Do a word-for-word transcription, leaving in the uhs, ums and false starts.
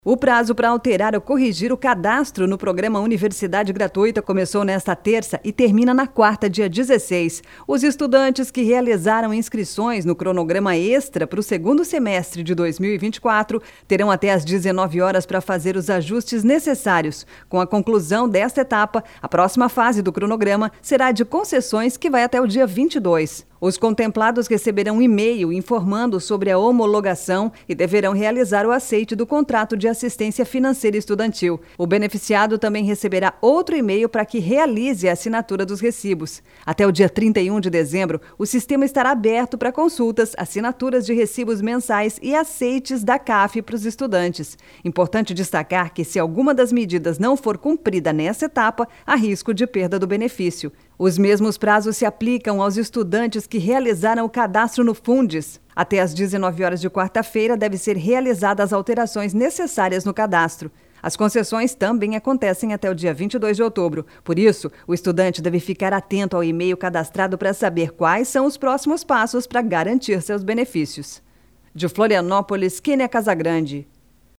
O prazo para alterar ou corrigir o cadastro no programa Universidade Gratuita começou nesta terça e termina na quarta, dia dezesseis. Os estudantes que realizaram inscrições no cronograma extra para o segundo semestre de dois mil e vinte e quatro terão até às dezenove horas para fazer os ajustes necessários. Com a conclusão desta etapa, a próxima fase do cronograma será de concessões, que vai até o dia vinte e dois. Os contemplados receberão um e-mail informando sobre a homologação e deverão realizar o aceite do contrato de assistência financeira estudantil. O beneficiado também receberá outro e-mail para que realize a assinatura dos recibos. Até o dia trinta e um de dezembro, o sistema estará aberto para consultas, assinaturas de recibos mensais e aceites da C A F para os estudantes. Importante destacar que, se alguma das medidas não for cumprida nessa etapa, há risco de perda do benefício. Os mesmos prazos se aplicam aos estudantes que realizaram o cadastro no Fundes. Até às dezenove horas de quarta-feira devem ser realizadas as alterações necessárias no cadastro. As concessões também acontecem até o dia vinte e dois de outubro. Por isso, o estudante deve ficar atento ao e-mail cadastrado para saber quais são os próximos passos para garantir seus benefícios. De Florianópolis, Kênia Casagrande.